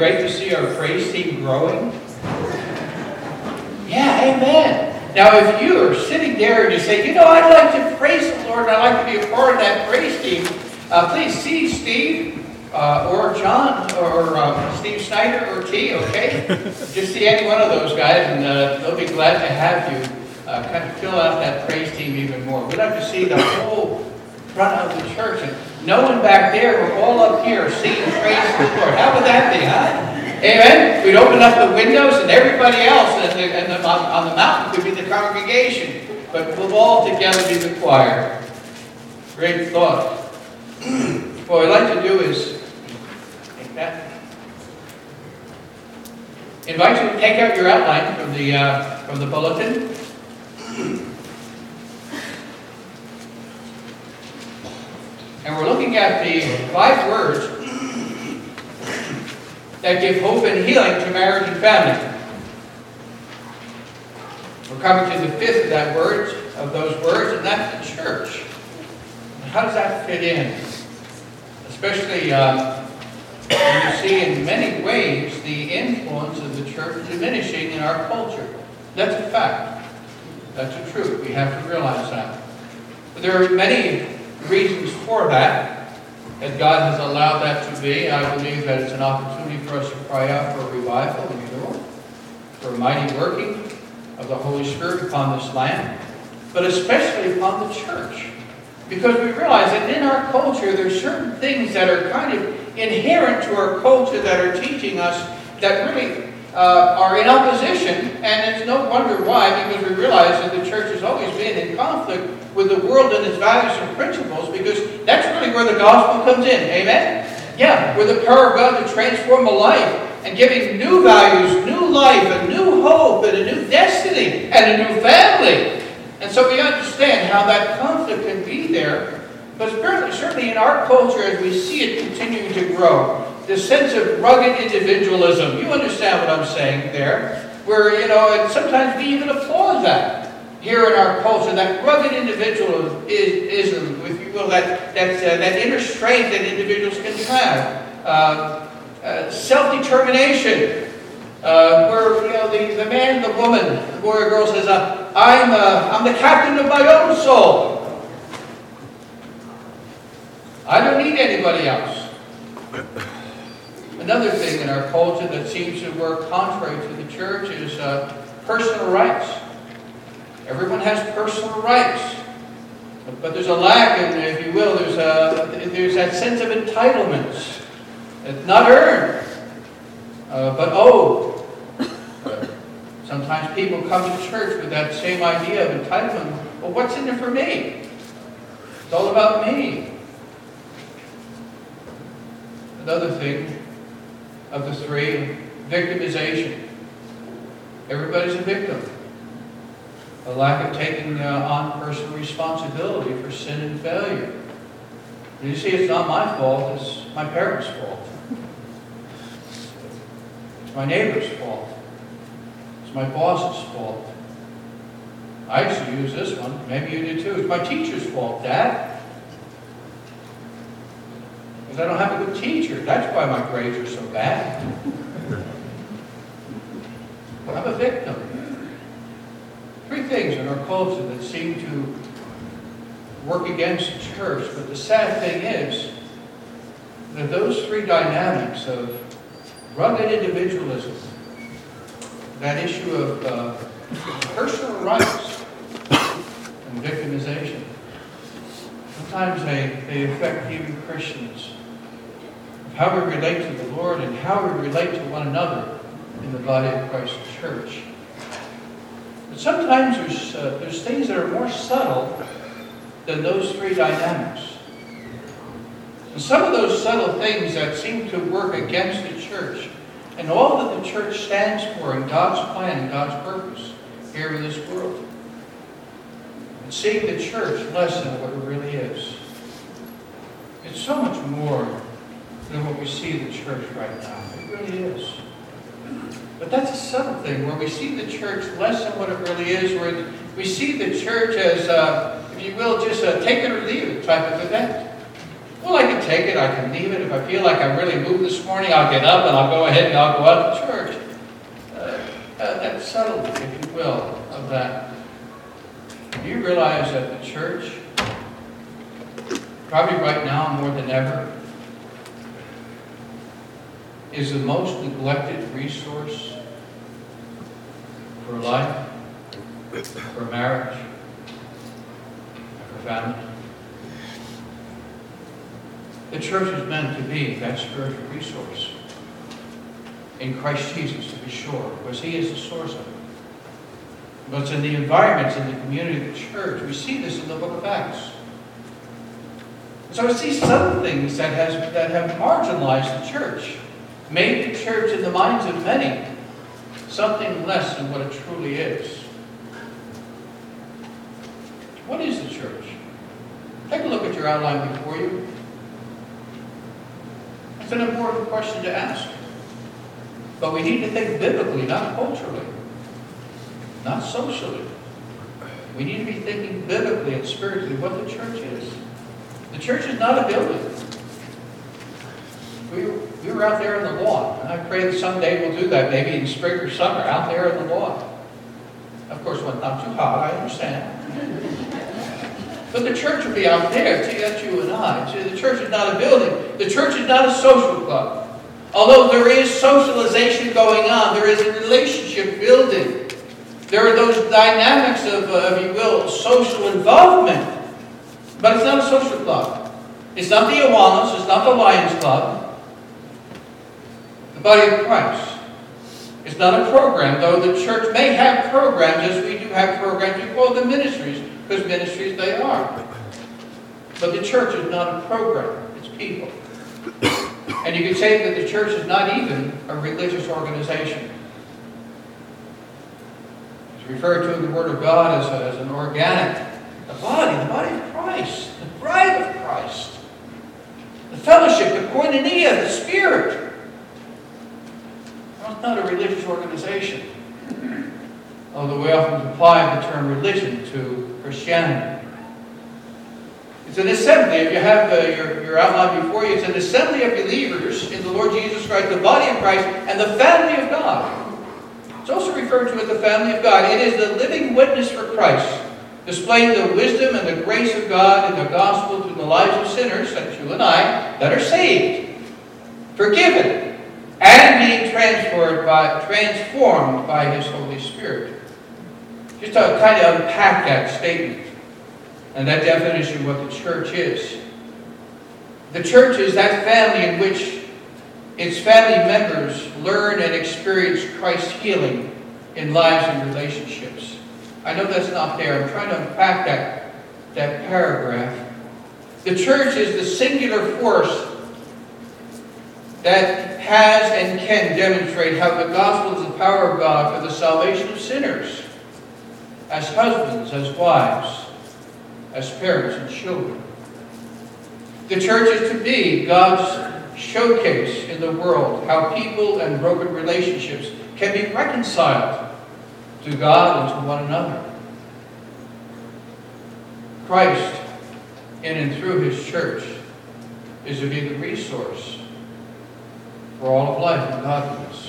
great to see our praise team growing? Yeah, amen. Now, if you are sitting there and you say, you know, I'd like to praise the Lord and I'd like to be a part of that praise team, please see Steve or John or Steve Snyder or T, okay? Just see any one of those guys and they'll be glad to have you kind of fill out that praise team even more. We'd like to see the whole front of the church and no one back there. We're all up here singing praise to the Lord. How would that be, huh? Amen. We'd open up the windows and everybody else on the mountain could be the congregation. But we'll all together be the choir. Great thought. What I'd like to do is take that. Invite you to take out your outline from the bulletin. And we're looking at the 5 words that give hope and healing to marriage and family. We're coming to the 5th of those words, and that's the church. How does that fit in? Especially when you see in many ways the influence of the church diminishing in our culture. That's a fact. That's the truth. We have to realize that. But there are many reasons for that God has allowed that to be. I believe that it's an opportunity for us to cry out for a revival and renewal, for a mighty working of the Holy Spirit upon this land, but especially upon the church. Because we realize that in our culture, there's certain things that are kind of inherent to our culture that are teaching us that really are in opposition, and it's no wonder why, because we realize that the church has always been in conflict with the world and its values and principles, because that's really where the gospel comes in. Amen? Yeah, where the power of God to transform a life and giving new values, new life, a new hope, and a new destiny, and a new family. And so we understand how that conflict can be there, but certainly in our culture as we see it continuing to grow, this sense of rugged individualism. You understand what I'm saying there? Where, and sometimes we even applaud that here in our culture, that rugged individualism, if you will, that inner strength that individuals can have. Self-determination, where, the man, the woman, the boy or girl says, I'm the captain of my own soul. I don't need anybody else. Another thing in our culture that seems to work contrary to the church is personal rights. Everyone has personal rights, but there's a lack, if you will, there's that sense of entitlements. It's not earned, but owed. Sometimes people come to church with that same idea of entitlement. Well, what's in it for me? It's all about me. Another thing of the 3, victimization. Everybody's a victim. A lack of taking on personal responsibility for sin and failure. And you see, it's not my fault, it's my parents' fault. It's my neighbor's fault. It's my boss's fault. I used to use this one. Maybe you do too. It's my teacher's fault, Dad. Because I don't have a good teacher. That's why my grades are so bad. But I'm a victim. 3 things in our culture that seem to work against the church. But the sad thing is that those 3 dynamics of rugged individualism, that issue of personal rights, and victimization, sometimes they affect even Christians. How we relate to the Lord and how we relate to one another in the body of Christ's church. But sometimes there's things that are more subtle than those 3 dynamics. And some of those subtle things that seem to work against the church and all that the church stands for in God's plan and God's purpose here in this world. And seeing the church less than what it really is. It's so much more than what we see the church right now. It really is. But that's a subtle thing, where we see the church less than what it really is, where we see the church as, if you will, just a take it or leave it type of event. Well, I can take it, I can leave it. If I feel like I really moved this morning, I'll get up and I'll go ahead and I'll go out to church. That subtlety, if you will, of that. Do you realize that the church, probably right now more than ever, is the most neglected resource for life, for marriage, for family? The church is meant to be that spiritual resource in Christ Jesus, to be sure, because He is the source of it. But it's in the environments, in the community of the church. We see this in the book of Acts. So we see some things that have marginalized the church, made the church in the minds of many something less than what it truly is. What is the church? Take a look at your outline before you. It's an important question to ask. But we need to think biblically, not culturally, not socially. We need to be thinking biblically and spiritually what the church is. The church is not a building. We were out there in the lawn, and I pray that someday we'll do that, maybe in spring or summer, out there in the lawn. Of course, when not too hot, I understand. But the church will be out there. See, that's you and I. See, the church is not a building. The church is not a social club. Although there is socialization going on, there is a relationship building. There are those dynamics of, if you will, social involvement. But it's not a social club. It's not the Awanas. It's not the Lions Club. The body of Christ. It's not a program, though the church may have programs, as we do have programs. We call them ministries, because ministries they are. But the church is not a program. It's people. And you could say that the church is not even a religious organization. It's referred to in the Word of God as an organic. The body of Christ, the bride of Christ, the fellowship, the koinonia, the Spirit. Well, it's not a religious organization, although we often apply the term religion to Christianity. It's an assembly. If you have your outline before you, it's an assembly of believers in the Lord Jesus Christ, the body of Christ, and the family of God. It's also referred to as the family of God. It is the living witness for Christ, displaying the wisdom and the grace of God in the gospel to the lives of sinners, such you and I, that are saved, forgiven, and being transformed by His Holy Spirit. Just to kind of unpack that statement and that definition of what the church is. The church is that family in which its family members learn and experience Christ's healing in lives and relationships. I know that's not there. I'm trying to unpack that paragraph. The church is the singular force that has and can demonstrate how the gospel is the power of God for the salvation of sinners, as husbands, as wives, as parents and children. The church is to be God's showcase in the world, how people and broken relationships can be reconciled to God and to one another. Christ, in and through His church, is to be the resource for all of life and godliness.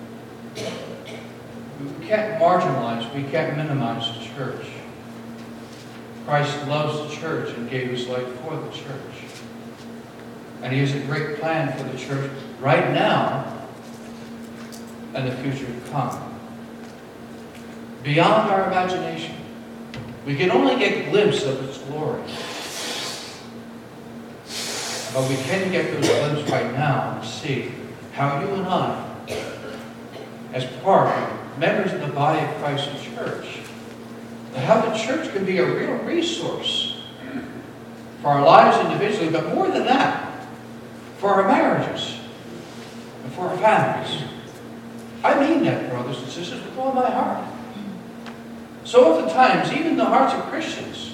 We can't marginalize, we can't minimize the church. Christ loves the church and gave His life for the church. And He has a great plan for the church right now and the future to come. Beyond our imagination. We can only get a glimpse of its glory. But we can get those glimpses right now and see how you and I, as part of members of the body of Christ and church, how the church can be a real resource for our lives individually, but more than that, for our marriages and for our families. I mean that, brothers and sisters, with all my heart. So oftentimes, even in the hearts of Christians,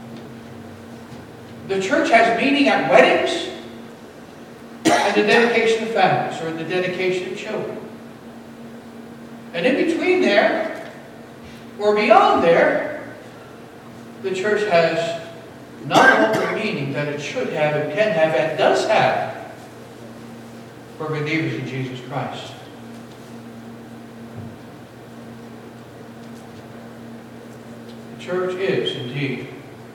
the church has meaning at weddings and the dedication of families, or the dedication of children. And in between there, or beyond there, the church has not all the meaning that it should have and can have and does have for believers in Jesus Christ. The church is indeed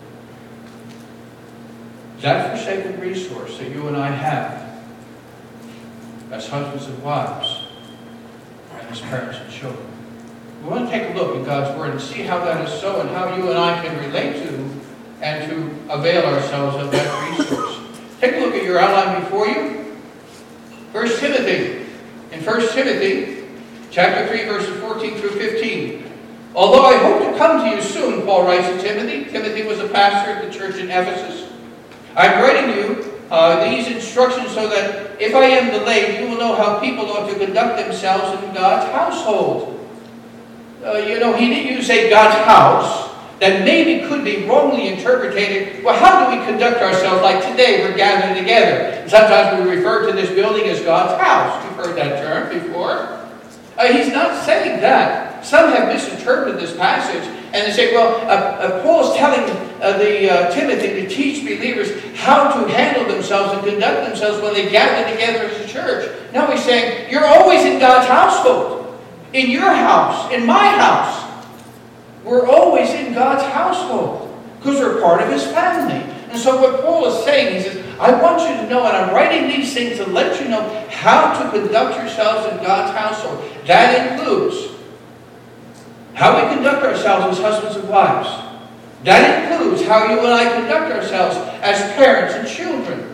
that forsaken resource that you and I have as husbands and wives and as parents and children. We want to take a look at God's Word and see how that is so and how you and I can relate to and to avail ourselves of that resource. Take a look at your outline before you. 1 Timothy. In 1 Timothy, chapter 3, verses 14 through 15. Although I hope to come to you soon, Paul writes to Timothy. Timothy was a pastor of the church in Ephesus. I'm writing you these instructions so that if I am delayed, you will know how people ought to conduct themselves in God's household. He didn't use a God's house that maybe could be wrongly interpreted. Well, how do we conduct ourselves? Like today, we're gathered together. And sometimes we refer to this building as God's house. You've heard that term before. He's not saying that. Some have misinterpreted this passage, and they say, well, Paul is telling Timothy to teach believers how to handle themselves and conduct themselves when they gather together as a church. Now he's saying, you're always in God's household. In your house, in my house. We're always in God's household because we're part of His family. And so what Paul is saying, he says, I want you to know, and I'm writing these things to let you know how to conduct yourselves in God's household. That includes how we conduct ourselves as husbands and wives. That includes how you and I conduct ourselves as parents and children.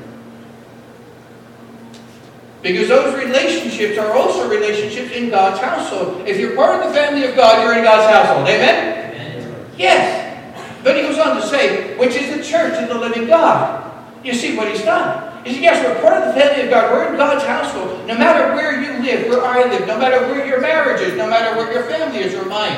Because those relationships are also relationships in God's household. If you're part of the family of God, you're in God's household. Amen? Amen. Yes. But he goes on to say, which is the church of the living God. You see what he's done. He said, yes, we're part of the family of God. We're in God's household. No matter where you live, where I live, no matter where your marriage is, no matter where your family is or mine.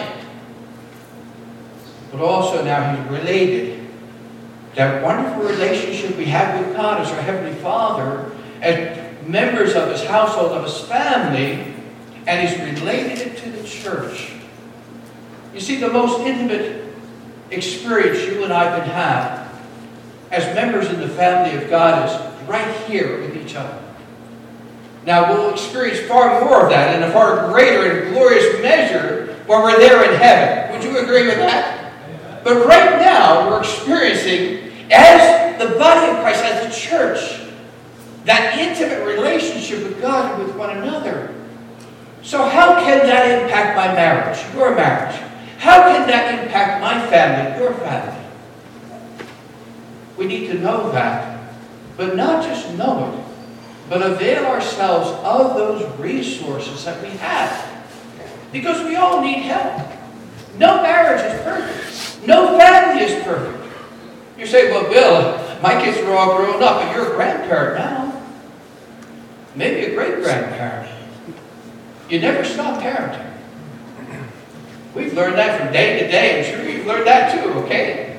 But also now he's related. That wonderful relationship we have with God as our Heavenly Father, as members of His household, of His family, and He's related it to the church. You see, the most intimate experience you and I can have as members in the family of God is right here with each other. Now, we'll experience far more of that in a far greater and glorious measure when we're there in heaven. Would you agree with that? But right now, we're experiencing, as the body of Christ, as the church, that intimate relationship with God and with one another. So how can that impact my marriage, your marriage? How can that impact my family, your family? We need to know that, but not just know it, but avail ourselves of those resources that we have. Because we all need help. No marriage is perfect. No family is perfect. You say, well, Bill, my kids are all grown up, and you're a grandparent now. Maybe a great-grandparent. You never stop parenting. We've learned that from day to day. I'm sure you've learned that too, okay?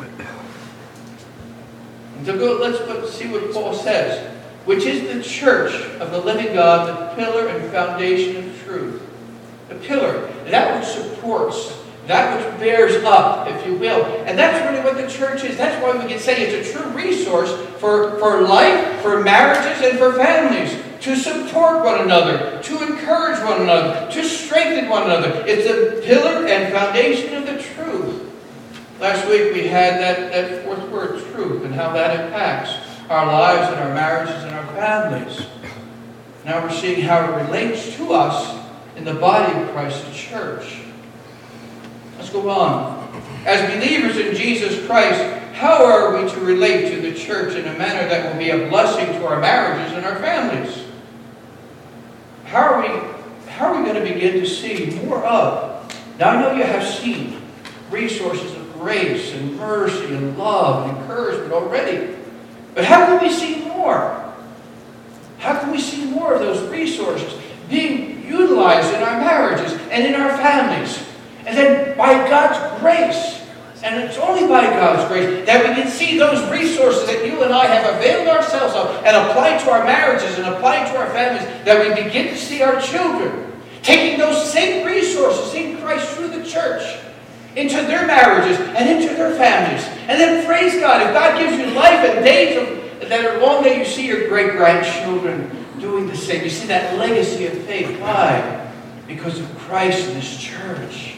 And so let's see what Paul says. Which is the church of the living God, the pillar and foundation of truth. The pillar, that which supports, that which bears up, if you will. And that's really what the church is. That's why we can say it's a true resource for life, for marriages, and for families. To support one another, to encourage one another, to strengthen one another. It's the pillar and foundation of the truth. Last week we had that fourth word, truth, and how that impacts our lives and our marriages and our families. Now we're seeing how it relates to us in the body of Christ, the church. Let's go on. As believers in Jesus Christ, how are we to relate to the church in a manner that will be a blessing to our marriages and our families? How are we going to begin to see more of? Now I know you have seen resources of grace and mercy and love and encouragement already. But how can we see more? How can we see more of those resources being utilized in our marriages and in our families? And then by God's grace, and it's only by God's grace that we can see those resources that you and I have availed ourselves of and applied to our marriages and applied to our families, that we begin to see our children taking those same resources in Christ through the church into their marriages and into their families. And then praise God. If God gives you life and days that are long, that you see your great-grandchildren doing the same. You see that legacy of faith. Why? Because of Christ and His church.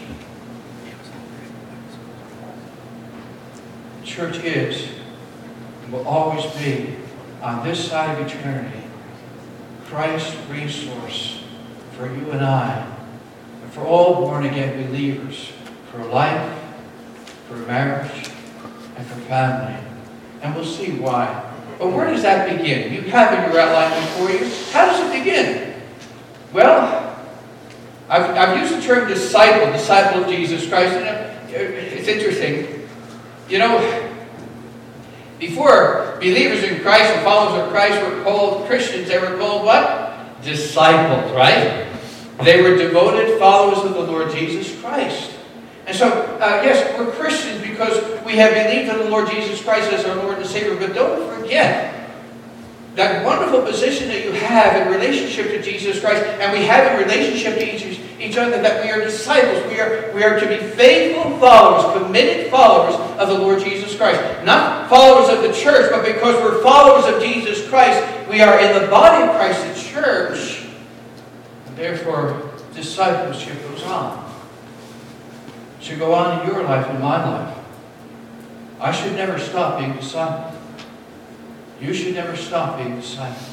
The church is and will always be, on this side of eternity, Christ's resource for you and I, and for all born-again believers, for life, for marriage, and for family. And we'll see why. But where does that begin? You have in your outline before you. How does it begin? Well, I've used the term disciple of Jesus Christ. And it's interesting. You know, before believers in Christ and followers of Christ were called Christians, they were called what? Disciples, right? They were devoted followers of the Lord Jesus Christ. And so, yes, we're Christians because we have believed in the Lord Jesus Christ as our Lord and Savior. But don't forget that wonderful position that you have in relationship to Jesus Christ, and we have in relationship to each other, that we are disciples. We are to be faithful followers, committed followers of the Lord Jesus Christ. Not followers of the church, but because we're followers of Jesus Christ, we are in the body of Christ, the church. And therefore, discipleship goes on. It should go on in your life and my life. I should never stop being a disciple. You should never stop being a disciple.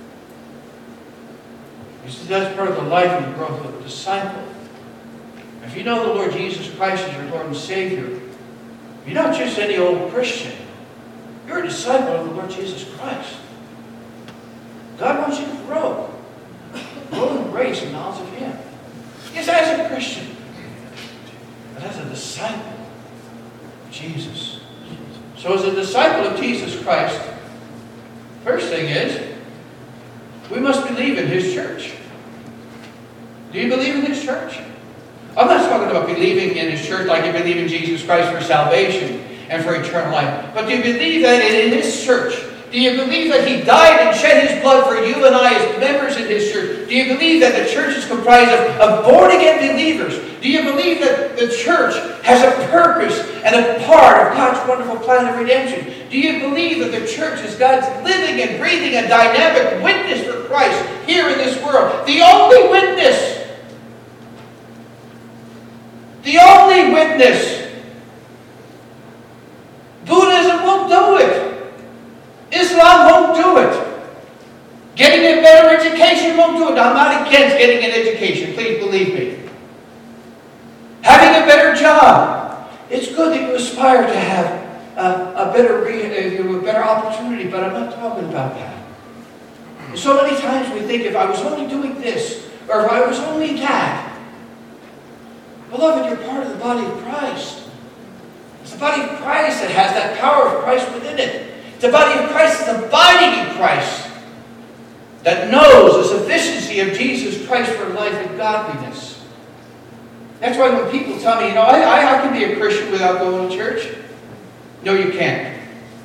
You see, that's part of the life and growth of a disciple. If you know the Lord Jesus Christ as your Lord and Savior, you're not just any old Christian. You're a disciple of the Lord Jesus Christ. God wants you to grow. Grow in grace and knowledge of Him. Yes, as a Christian, but as a disciple of Jesus. So as a disciple of Jesus Christ, first thing is, we must believe in His church. Do you believe in His church? I'm not talking about believing in His church like you believe in Jesus Christ for salvation and for eternal life. But do you believe that in His church? Do you believe that He died and shed His blood for you and I as members in His church? Do you believe that the church is comprised of born-again believers? Do you believe that the church has a purpose and a part of God's wonderful plan of redemption? Do you believe that the church is God's living and breathing and dynamic witness for Christ here in this world? The only witness. The only witness. Buddhism won't do it. Islam won't do it. Getting a better education won't do it. I'm not against getting an education. Please believe me. Having a better job. It's good that you aspire to have a better opportunity, but I'm not talking about that. And so many times we think, if I was only doing this, or if I was only that. Beloved, you're part of the body of Christ. It's the body of Christ that has that power of Christ within it. The body of Christ is abiding in Christ, that knows the sufficiency of Jesus Christ for life and godliness. That's why when people tell me, I can be a Christian without going to church. No, you can't.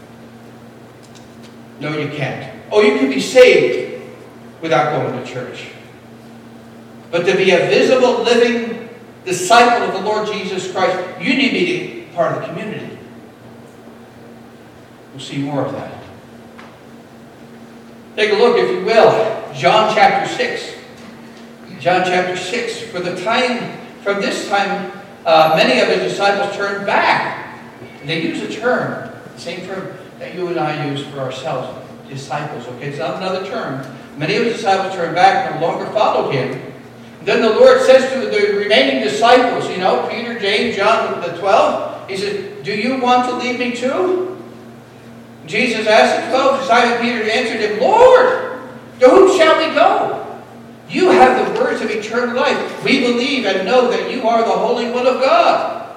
No, you can't. Oh, you can be saved without going to church. But to be a visible, living disciple of the Lord Jesus Christ, you need to be part of the community. We'll see more of that. Take a look, if you will, John chapter 6. John chapter 6. From this time, many of His disciples turned back. And they use a term, the same term that you and I use for ourselves, disciples. Okay, it's not another term. Many of His disciples turned back and no longer followed Him. And then the Lord says to the remaining disciples, Peter, James, John, the 12, He said, do you want to leave me too? Jesus asked the 12, Simon Peter answered Him, Lord, to whom shall we go? You have the words of eternal life. We believe and know that you are the Holy One of God.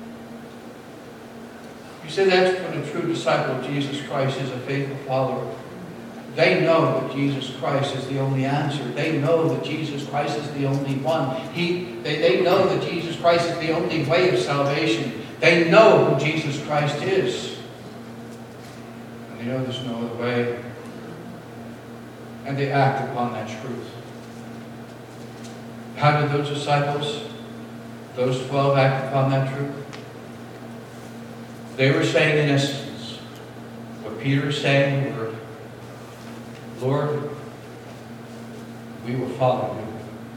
You say that's what a true disciple of Jesus Christ is, a faithful follower. They know that Jesus Christ is the only answer. They know that Jesus Christ is the only one. They know that Jesus Christ is the only way of salvation. They know who Jesus Christ is. They know there's no other way. And they act upon that truth. How did those disciples, those 12, act upon that truth? They were saying in essence, what Peter is saying, Lord, we will follow you.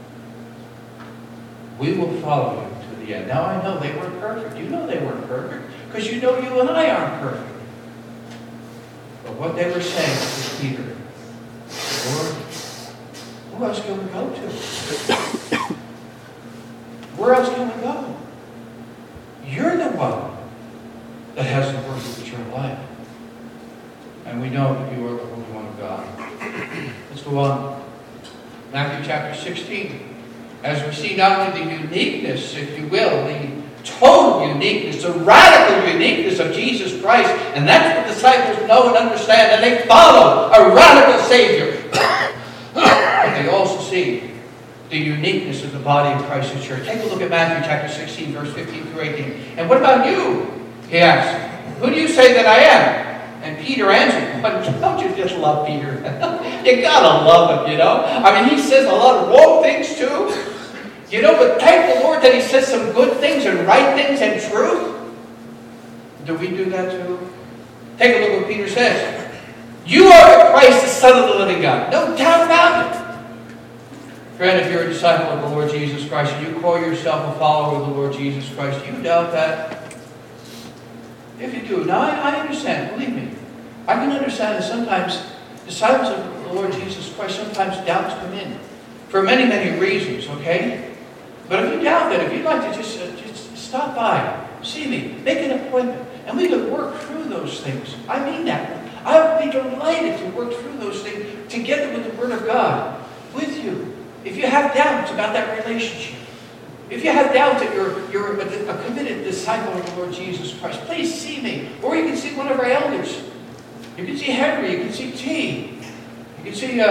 We will follow you to the end. Now I know they weren't perfect. You know they weren't perfect, because you know you and I aren't perfect. But what they were saying to Peter, Lord, who else can we go to? Where else can we go? You're the one that has the words of eternal life. And we know that you are the Holy One of God. Let's go on. Matthew chapter 16. As we see not only the uniqueness, if you will, the total uniqueness, the radical uniqueness of Jesus Christ, and that's what disciples know and understand, and they follow a radical Savior. But they also see the uniqueness of the body of Christ the church. Take a look at Matthew chapter 16, verse 15 through 18. And what about you? He asked. Who do you say that I am? And Peter answered, don't you just love Peter? You gotta love him, you know. I mean, he says a lot of wrong things too. You know, but thank the Lord that he says some good things and right things and truth. Do we do that too? Take a look at what Peter says. You are the Christ, the Son of the living God. No doubt about it. Friend, if you're a disciple of the Lord Jesus Christ and you call yourself a follower of the Lord Jesus Christ, do you doubt that? If you do, now I understand, believe me. I can understand that sometimes disciples of the Lord Jesus Christ, sometimes doubts come in. For many, many reasons, okay? But if you doubt that, if you'd like to just stop by, see me, make an appointment, and we could work through those things. I mean that. I would be delighted to work through those things together with the Word of God, with you. If you have doubts about that relationship, if you have doubt that you're a committed disciple of the Lord Jesus Christ, please see me. Or you can see one of our elders. You can see Henry. You can see T. You can see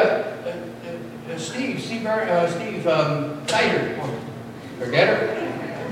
Steve Tiger. Forget her.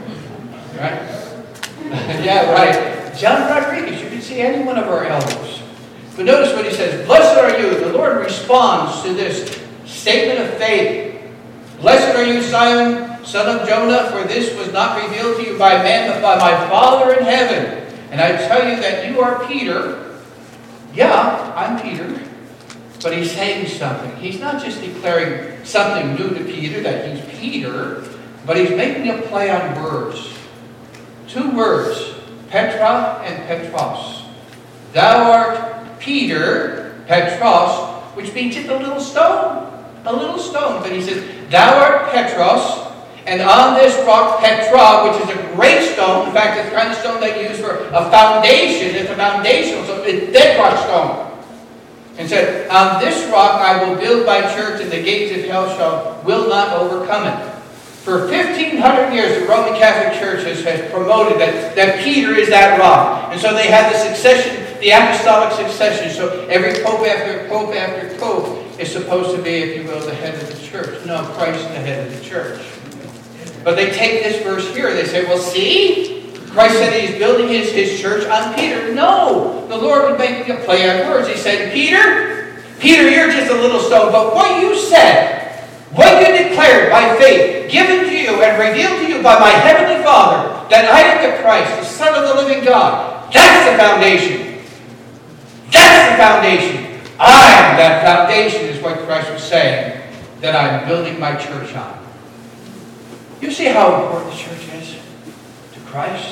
Right? Yeah, right. John Rodriguez. You can see any one of our elders. But notice what he says. Blessed are you. The Lord responds to this statement of faith. Blessed are you, Simon, son of Jonah, for this was not revealed to you by man, but by my Father in heaven. And I tell you that you are Peter. Yeah, I'm Peter. But he's saying something. He's not just declaring something new to Peter, that he's Peter, but he's making a play on words. Two words, Petra and Petros. Thou art Peter, Petros, which means just a little stone. A little stone. But he says, thou art Petros, and on this rock, Petra, which is a great stone. In fact, it's the kind of stone they use for a foundation. It's a foundational stone. It's bedrock stone. And said, on this rock I will build my church, and the gates of hell will not overcome it. For 1,500 years, the Roman Catholic Church has promoted that Peter is that rock. And so they have the succession, the apostolic succession. So every pope after pope after pope is supposed to be, if you will, the head of the church. No, Christ is the head of the church. But they take this verse here. They say, well, see? Christ said he's building his church on Peter. No! The Lord would make a play on words. He said, Peter, you're just a little stone. But what you said, what you declared by faith, given to you and revealed to you by my heavenly Father, that I am the Christ, the Son of the living God, that's the foundation. That's the foundation. I am that foundation, is what Christ was saying, that I'm building my church on. You see how important the church is to Christ?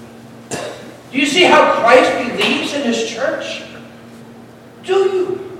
Do you see how Christ believes in his church? Do you?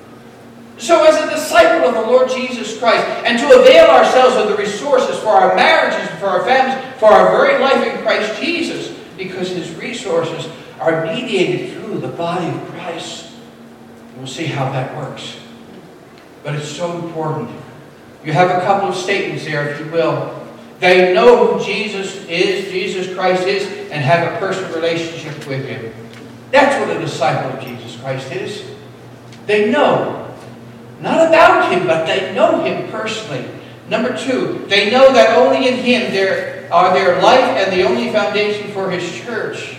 So as a disciple of the Lord Jesus Christ, and to avail ourselves of the resources for our marriages, for our families, for our very life in Christ Jesus, because his resources are mediated through the body of Christ. We'll see how that works. But it's so important. You have a couple of statements there, if you will. They know who Jesus Christ is, and have a personal relationship with him. That's what a disciple of Jesus Christ is. They know. Not about him, but they know him personally. Number two, they know that only in him are their life and the only foundation for his church.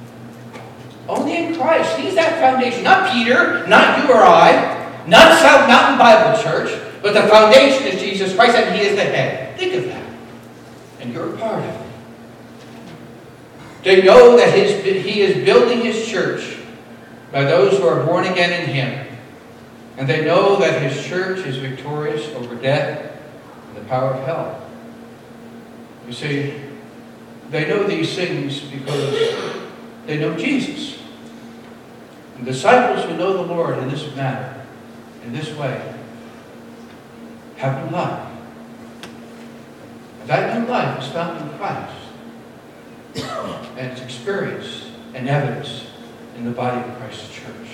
Only in Christ. He's that foundation. Not Peter, not you or I, not South Mountain Bible Church, but the foundation is Jesus Christ, and he is the head. Think of that. And you're a part of it. They know that He is building His church by those who are born again in Him. And they know that His church is victorious over death and the power of hell. You see, they know these things because they know Jesus. And disciples who know the Lord in this manner, in this way, have new life. And that new life is found in Christ. And it's experienced and evidenced in the body of Christ's church.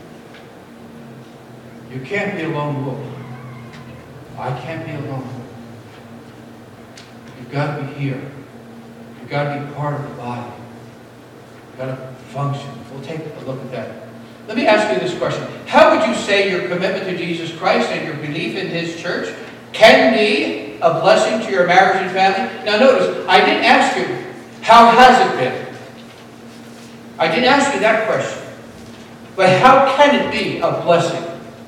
You can't be a lone wolf. I can't be a lone wolf. You've got to be here. You've got to be part of the body. You've got to function. We'll take a look at that. Let me ask you this question. How would you say your commitment to Jesus Christ and your belief in His church can be a blessing to your marriage and family? Now notice, I didn't ask you, how has it been? I didn't ask you that question. But how can it be a blessing?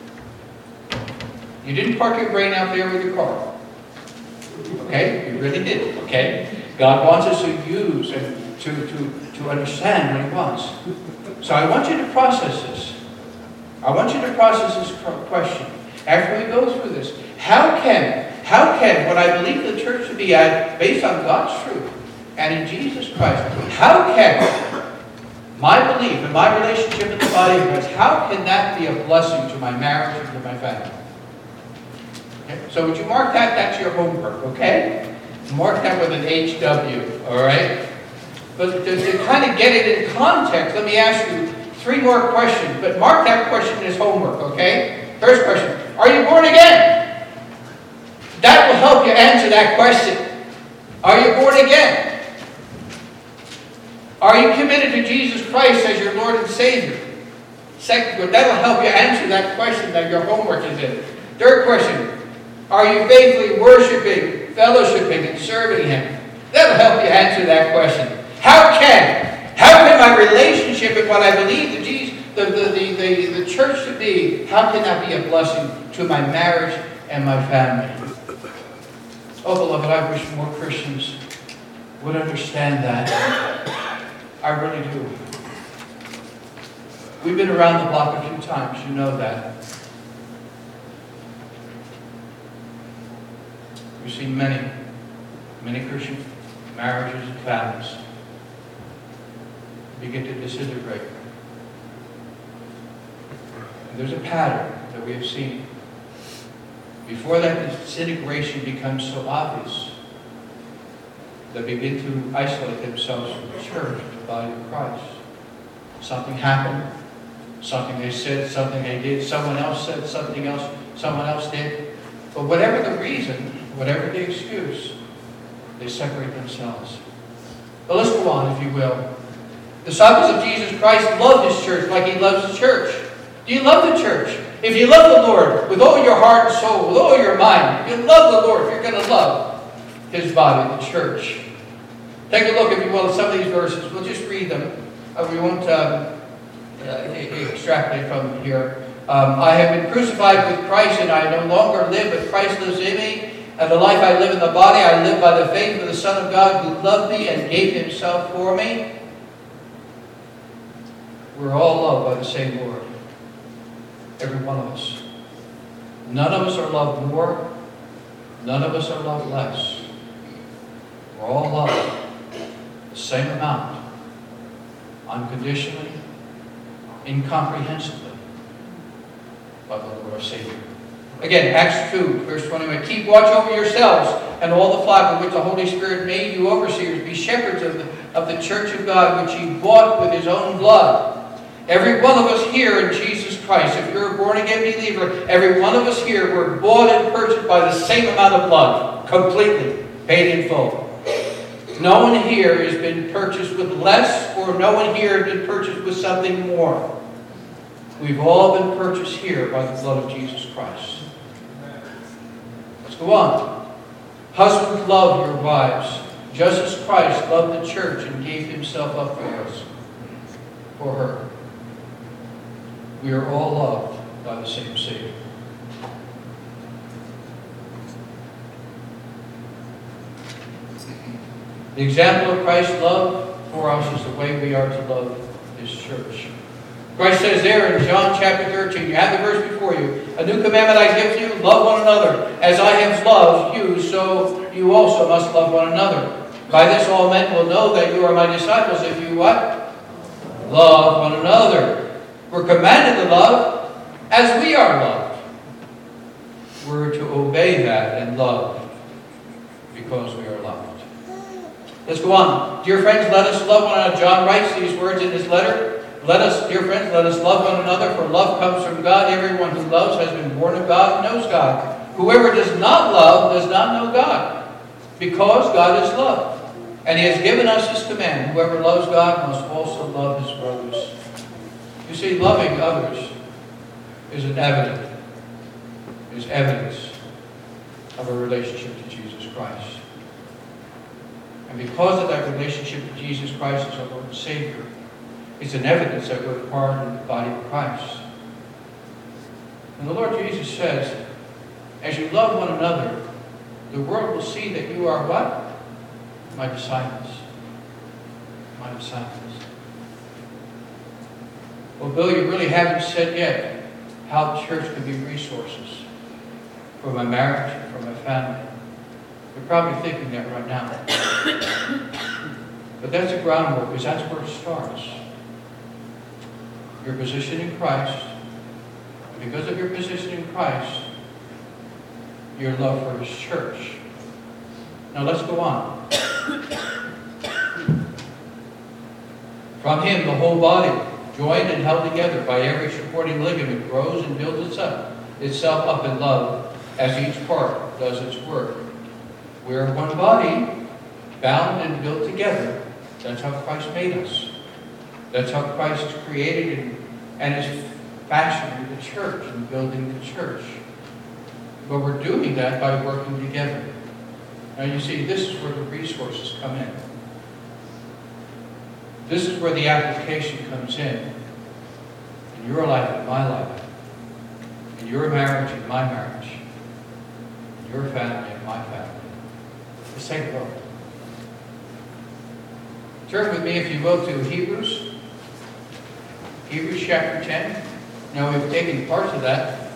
You didn't park your brain out there with your car. Okay? You really did. Okay? God wants us to use and to understand what He wants. So I want you to process this. I want you to process this question. After we go through this, how can what I believe the church should be at, based on God's truth and in Jesus Christ, how can my belief and my relationship with the body of Christ, how can that be a blessing to my marriage and to my family? Okay? So would you mark that? That's your homework, okay? Mark that with an HW, all right? But to kind of get it in context, let me ask you 3 more questions. But mark that question as homework, okay? First question, are you born again? That will help you answer that question. Are you born again? Are you committed to Jesus Christ as your Lord and Savior? Second, that'll help you answer that question that your homework is in. Third question, are you faithfully worshiping, fellowshipping, and serving Him? That'll help you answer that question. How can my relationship and what I believe the church to be, how can that be a blessing to my marriage and my family? Oh, beloved, I wish more Christians would understand that. I really do. We've been around the block a few times, you know that. We've seen many Christian marriages and families begin to disintegrate. And there's a pattern that we have seen. Before that disintegration becomes so obvious, they begin to isolate themselves from the church, the body of Christ. Something happened, something they said, something they did, someone else said something else, someone else did. But whatever the reason, whatever the excuse, they separate themselves. But let's go on, if you will. Disciples of Jesus Christ love His church like He loves the church. Do you love the church? If you love the Lord with all your heart and soul, with all your mind, if you love the Lord, you're going to love His body, the church. Take a look, if you will, at some of these verses. We'll just read them. We won't extrapolate from them here. I have been crucified with Christ, and I no longer live, but Christ lives in me. And the life I live in the body, I live by the faith of the Son of God who loved me and gave Himself for me. We're all loved by the same Lord. Every one of us. None of us are loved more. None of us are loved less. We're all loved the same amount. Unconditionally, incomprehensibly by the Lord our Savior. Again, Acts 2, verse 21. Keep watch over yourselves and all the flock of which the Holy Spirit made you overseers. Be shepherds of the church of God, which He bought with His own blood. Every one of us here in Jesus Christ, if you're a born-again believer, every one of us here were bought and purchased by the same amount of blood. Completely. Paid in full. No one here has been purchased with less, or no one here has been purchased with something more. We've all been purchased here by the blood of Jesus Christ. Let's go on. Husbands, love your wives, just as Christ loved the church and gave Himself up for us, for her. We are all loved by the same Savior. The example of Christ's love for us is the way we are to love His church. Christ says there in John chapter 13, you have the verse before you, a new commandment I give to you, love one another. As I have loved you, so you also must love one another. By this all men will know that you are my disciples if you what? Love one another. We're commanded to love as we are loved. We're to obey that and love because we are loved. Let's go on. Dear friends, let us love one another. John writes these words in his letter. Dear friends, let us love one another, for love comes from God. Everyone who loves has been born of God and knows God. Whoever does not love does not know God, because God is love. And He has given us His command. Whoever loves God must also love his brothers. You see, loving others is evidence of a relationship to Jesus Christ. And because of that relationship to Jesus Christ as our Lord and Savior, it's an evidence that we're part of the body of Christ. And the Lord Jesus says, as you love one another, the world will see that you are what? My disciples. My disciples. Well, Bill, you really haven't said yet how the church can be resources for my marriage, for my family. You're probably thinking that right now. But that's the groundwork, because that's where it starts. Your position in Christ, and because of your position in Christ, your love for His church. Now let's go on. From Him, the whole body, joined and held together by every supporting ligament, grows and builds itself up in love as each part does its work. We are one body, bound and built together. That's how Christ made us. That's how Christ created and is fashioning the church and building the church. But we're doing that by working together. Now you see, this is where the resources come in. This is where the application comes in your life and my life, in your marriage and my marriage, in your family and my family. Let's take a look. Turn with me, if you will, to Hebrews. Hebrews chapter 10. Now we've taken parts of that.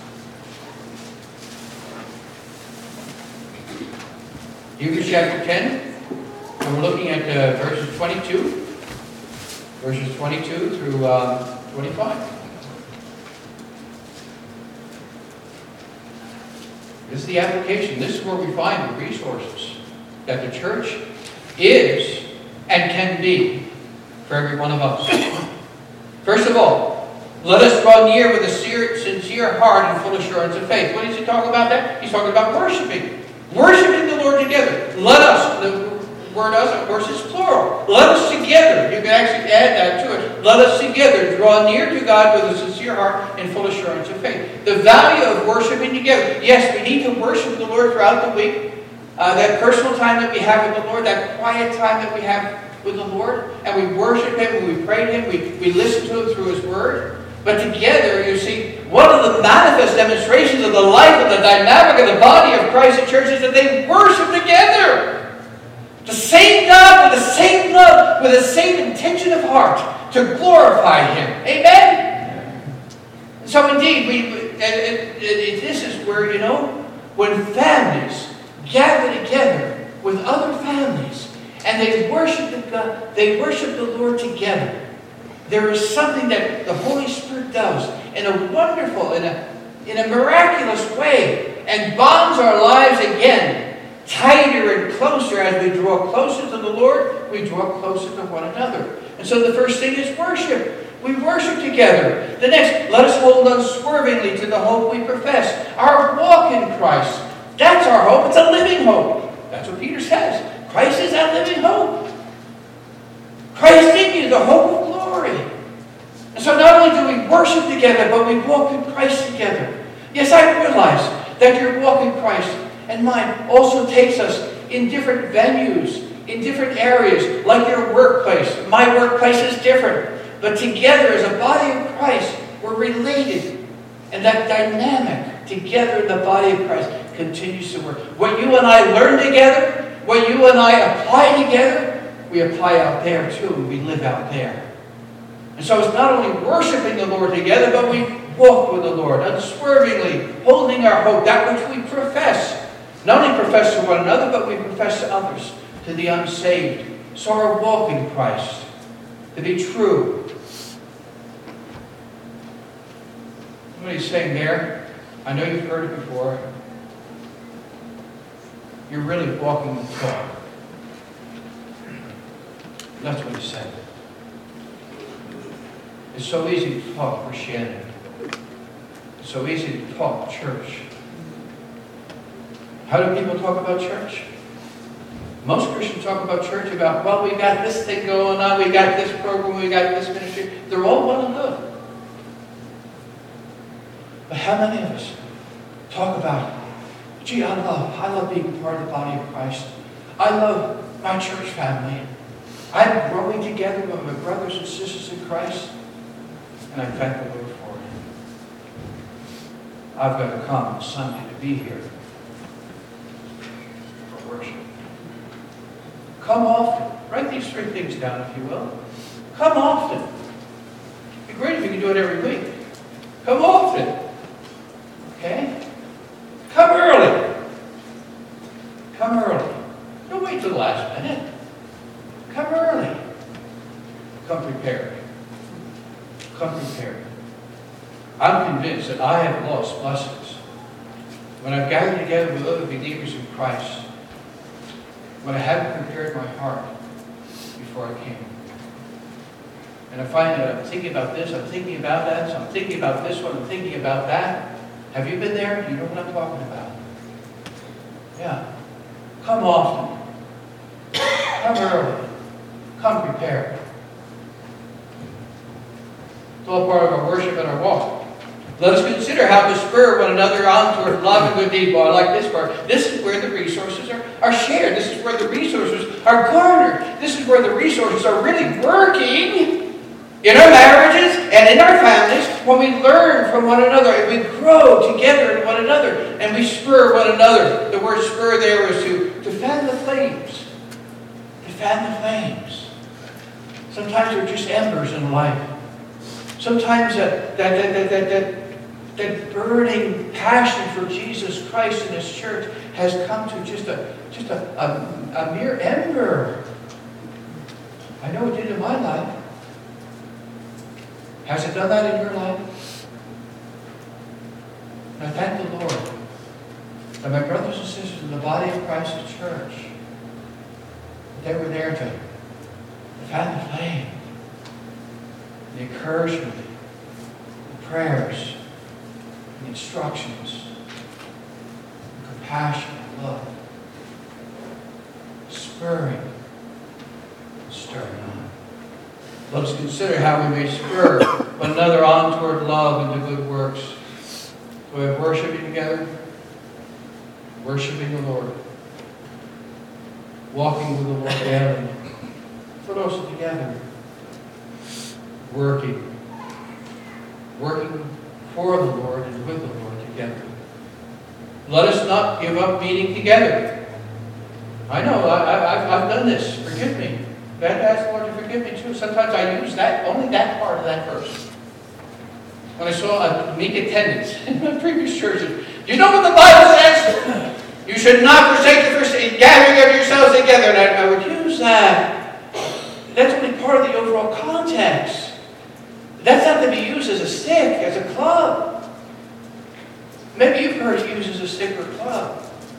Hebrews chapter 10. And we're looking at verses 22. Verses 22 through 25. This is the application. This is where we find the resources that the church is and can be for every one of us. First of all, let us draw near with a sincere heart and full assurance of faith. What is he talking about there? He's talking about worshiping. Worshiping the Lord together. Let us, the word us, of course, is plural. Let us together, you can actually add that to it. Let us together draw near to God with a sincere heart and full assurance of faith. The value of worshiping together. Yes, we need to worship the Lord throughout the week. That personal time that we have with the Lord, that quiet time that we have with the Lord, and we worship Him, and we pray to Him, we listen to Him through His Word. But together, you see, one of the manifest demonstrations of the life of the dynamic of the body of Christ the church is that they worship together. The same God with the same love, with the same intention of heart to glorify Him. Amen? So indeed, this is where, when families gather together with other families and they worship God, they worship the Lord together. There is something that the Holy Spirit does in a wonderful, in a miraculous way, and bonds our lives again tighter and closer. As we draw closer to the Lord, we draw closer to one another. And so the first thing is worship. We worship together. The next, let us hold unswervingly to the hope we profess. Our walk in Christ. That's our hope. It's a living hope. That's what Peter says. Christ is our living hope. Christ in you, the hope of glory. And so not only do we worship together, but we walk in Christ together. Yes, I realize that your walk in Christ and mine also takes us in different venues, in different areas, like your workplace. My workplace is different. But together as a body of Christ, we're related. And that dynamic together in the body of Christ continues to work. What you and I learn together, what you and I apply together, we apply out there too, and we live out there. And so it's not only worshiping the Lord together, but we walk with the Lord, unswervingly holding our hope, that which we profess. Not only profess to one another, but we profess to others, to the unsaved. So our walk in Christ, to be true. What he's saying there, I know you've heard it before, you're really walking the talk. That's what he said. It's so easy to talk Christianity. It's so easy to talk church. How do people talk about church? Most Christians talk about church about, well, we got this thing going on, we got this program, we got this ministry. They're all well and good. But how many of us talk about, gee, I love being part of the body of Christ. I love my church family. I'm growing together with my brothers and sisters in Christ. And I thank the Lord for it. I've got to come on Sunday to be here for worship. Come often. Write these 3 things down, if you will. Come often. It'd be great if you could do it every week. Come often. Okay? Come early. Come early. Don't wait till the last minute. Come early. Come prepared. Come prepared. I'm convinced that I have lost blessings when I've gathered together with other believers in Christ, when I haven't prepared my heart before I came. And I find that I'm thinking about this, I'm thinking about that, so I'm thinking about this one, I'm thinking about that. Have you been there? You know what I'm talking about. Yeah. Come often. Come early. Come prepared. It's all part of our worship and our walk. Let us consider how to spur one another on toward love and good deeds. Well, I like this part. This is where the resources are shared. This is where the resources are garnered. This is where the resources are really working in our marriages and in our families when we learn from one another and we grow together in one another and we spur one another. The word spur there is to fan the flames. To fan the flames. Sometimes they're just embers in life. Sometimes that burning passion for Jesus Christ and His church has come to just a mere ember. I know it did in my life. Has it done that in your life? And I thank the Lord that my brothers and sisters in the body of Christ, the church, they were there to fan the flame, the encouragement, the prayers, the instructions, the compassion, the love, spurring, stirring on. Let us consider how we may spur one another on toward love and to good works. So we have worshiping together, worshiping the Lord, walking with the Lord daily, but also together, working for the Lord and with the Lord together. Let us not give up meeting together. I know, I've done this. Forgive me. Ask the Lord to forgive me too. Sometimes I use only that part of that verse. When I saw a meek attendance in my previous churches, you know what the Bible says? You should not forsake the first gathering of yourselves together. And I would use that. That's only part of the overall context. That's not to be used as a stick, as a club. Maybe you've heard it used as a stick or club.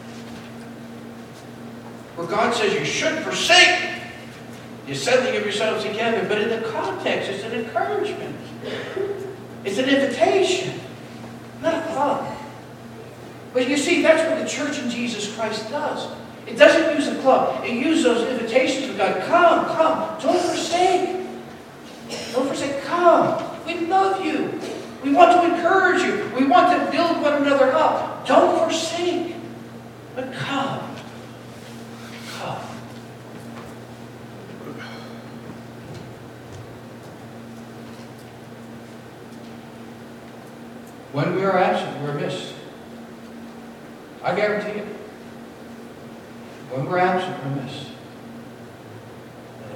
Where God says you should forsake the assembling of yourselves together. But in the context, it's an encouragement. It's an invitation, not a club. But you see, that's what the church in Jesus Christ does. It doesn't use a club. It uses those invitations of God. Come. Don't forsake. Don't forsake. Come. We love you. We want to encourage you. We want to build one another up. Don't forsake. But come. Come. When we are absent, we're missed. I guarantee it. When we're absent, we're missed.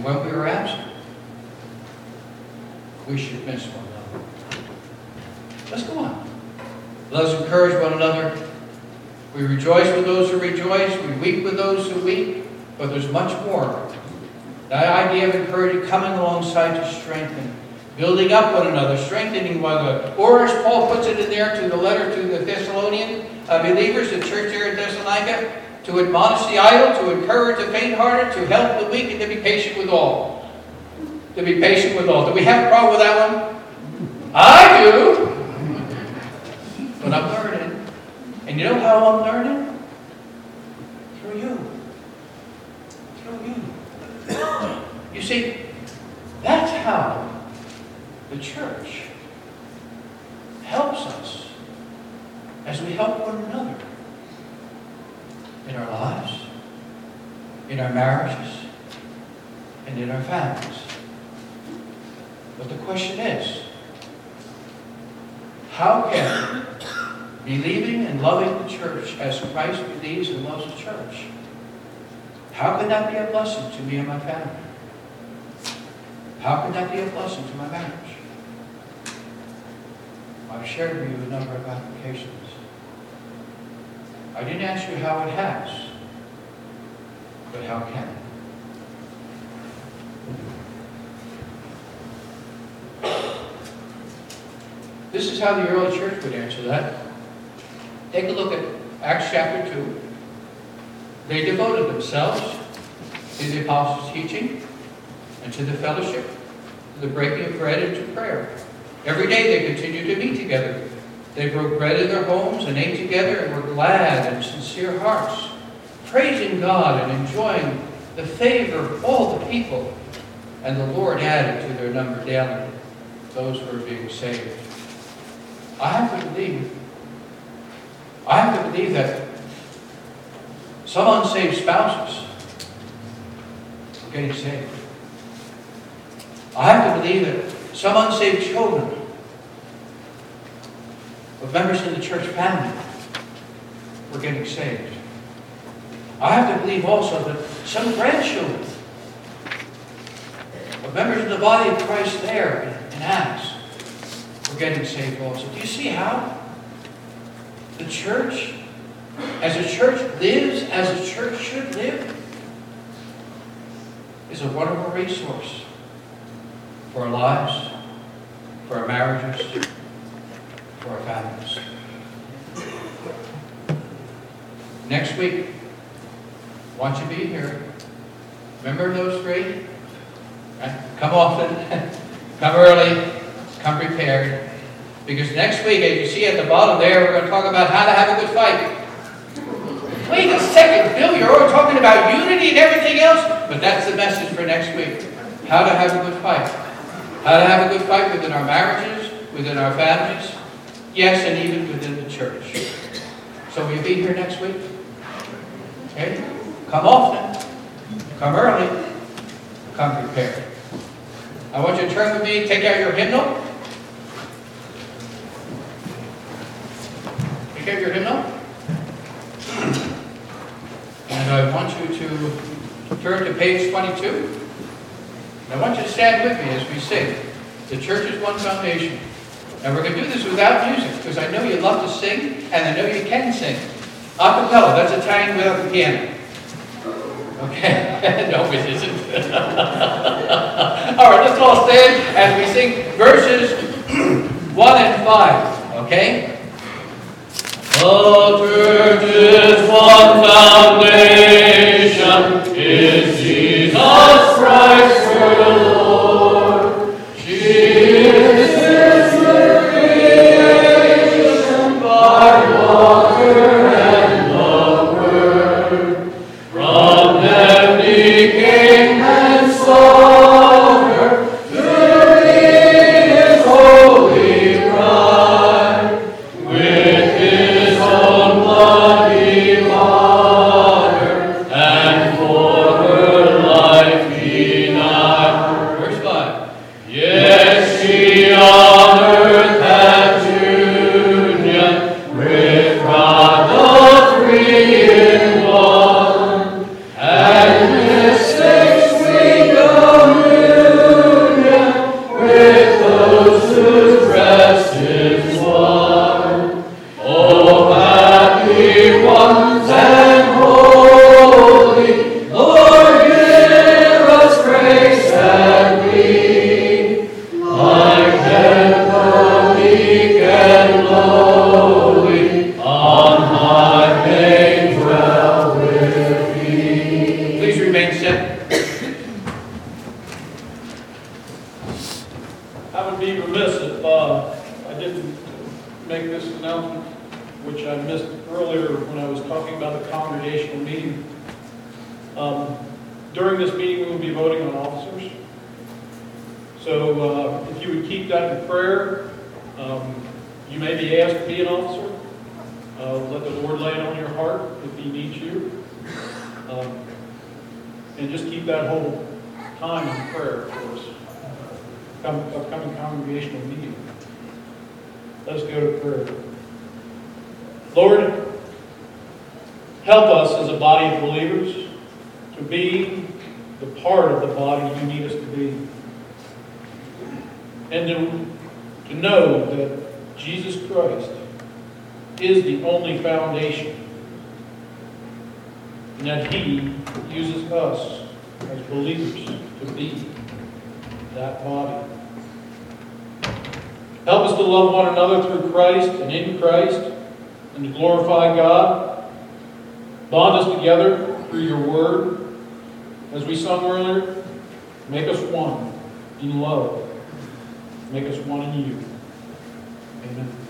And when we are absent, we should miss one another. Let's go on. Let us encourage one another. We rejoice with those who rejoice. We weep with those who weep. But there's much more. That idea of encouraging, coming alongside to strengthen, building up one another, strengthening one another. Or as Paul puts it in there to the letter to the Thessalonian believers, the church here in Thessalonica, to admonish the idle, to encourage the faint-hearted, to help the weak, and to be patient with all. To be patient with all. Do we have a problem with that one? I do. But I'm learning. And you know how I'm learning? Through you. Through you. You see, that's how the church helps us as we help one another in our lives, in our marriages, and in our families. But the question is, how can believing and loving the church as Christ believes and loves the church, how can that be a blessing to me and my family? How can that be a blessing to my marriage? I've shared with you a number of applications. I didn't ask you how it has, but how can it? This is how the early church would answer that. Take a look at Acts chapter 2. They devoted themselves to the apostles' teaching and to the fellowship, to the breaking of bread and to prayer. Every day they continued to meet together. They broke bread in their homes and ate together and were glad and sincere hearts, praising God and enjoying the favor of all the people. And the Lord added to their number daily those who were being saved. I have to believe that some unsaved spouses are getting saved. I have to believe that some unsaved children of members in the church family were getting saved. I have to believe also that some grandchildren of members of the body of Christ there in Acts were getting saved also. Do you see how the church, as a church lives, as a church should live, is a wonderful resource for our lives, for our marriages, for our families. Next week, I want you to be here. Remember those three? Right? Come often, come early, come prepared. Because next week, as you see at the bottom there, we're going to talk about how to have a good fight. Wait a second, Bill, you're already talking about unity and everything else? But that's the message for next week. How to have a good fight. How to have a good fight within our marriages, within our families, yes, and even within the church. So will you be here next week? Okay? Come often. Come early. Come prepared. I want you to turn with me, take out your hymnal. Take out your hymnal. And I want you to turn to page 22. I want you to stand with me as we sing. The church is one foundation. And we're going to do this without music, because I know you love to sing, and I know you can sing. A cappella, that's Italian without the piano. Okay? No, it isn't. All right, let's all stand as we sing verses 1 and 5. Okay? The church is one foundation, is Jesus Christ her Lord. She is the creation by water and the word. From them he came and saw her to lead his holy bride. With his own blood make this announcement, which I missed earlier when I was talking about the congregational meeting. During this meeting, we will be voting on officers. So if you would keep that in prayer, you may be asked to be an officer. Let the Lord lay it on your heart if He needs you. And just keep that whole time in prayer for us. Upcoming congregational meeting. Let's go to prayer. Lord, help us as a body of believers to be the part of the body you need us to be. And to know that Jesus Christ is the only foundation. And that He uses us as believers to be that body. Help us to love one another through Christ and in Christ, and to glorify God. Bond us together through your word. As we sung earlier, make us one in love. Make us one in you. Amen.